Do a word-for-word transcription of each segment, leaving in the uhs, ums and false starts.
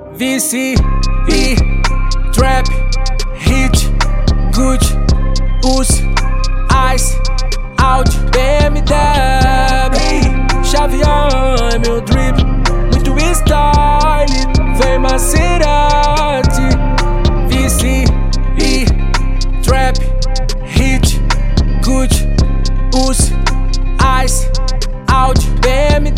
Vice e Trap, Hit, Gucci, Uzi, Ice, Audi, B M W, Xavier é meu drip, muito style, vem Maserati. Vice e Trap, Hit, Gucci, Uzi, Ice, Audi, B M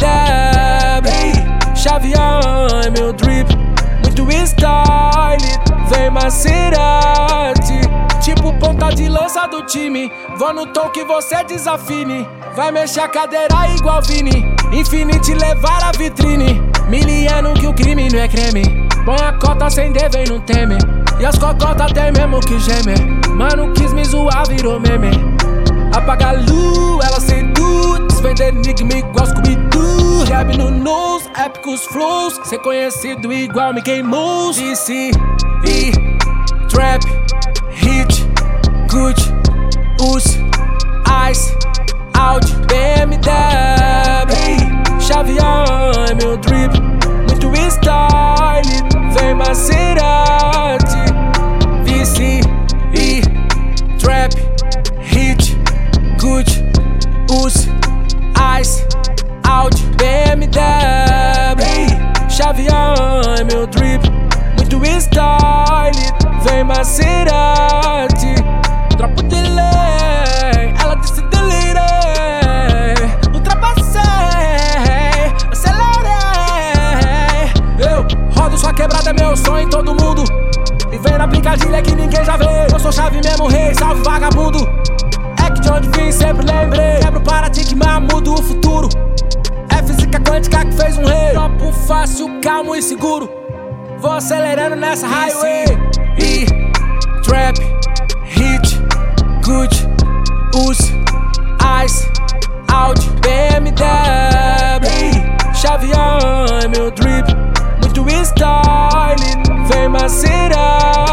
W, Xavier é meu drip, muito style, vem Maserati. Tipo ponta de lança do time, vou no tom que você desafine. Vai mexer a cadeira igual Vini, Infinity levar a vitrine. Miliano que o crime não é creme, põe a cota sem dever e não teme. E as cocotas tem mesmo que geme. Mano quis me zoar, virou meme. Apaga a luz, ela seduz, vende enigma igual Scooby-Doo. Jab no nose, épicos flows, ser conhecido igual Mickey Mouse. Vice e Trap, Hit, Gucci, Uzi, Ice, Audi, B M W, Xavier é meu drip, muito style, vem Maserati. Vice e Trap, Hit, Gucci, Uzi, Ice, Audi, B M W, Xavier é meu drip, muito style, vem Maserati. Tropo de lei, ela disse delirei, ultrapassei, acelerei. Eu rodo sua quebrada, é meu sonho em todo mundo. E vem na brincadilha que ninguém já vê. Eu sou chave mesmo, rei, salve vagabundo. É que de onde vim sempre lembrei. Quebro o paradigma, mudo o futuro. É física quântica que fez um rei. Tropo fácil, calmo e seguro. Vou acelerando nessa highway. E Trap, Hit, Gucci, Uzi, Ice, Audi, B M W, Xavier é meu drip, muito style, vem Maserati.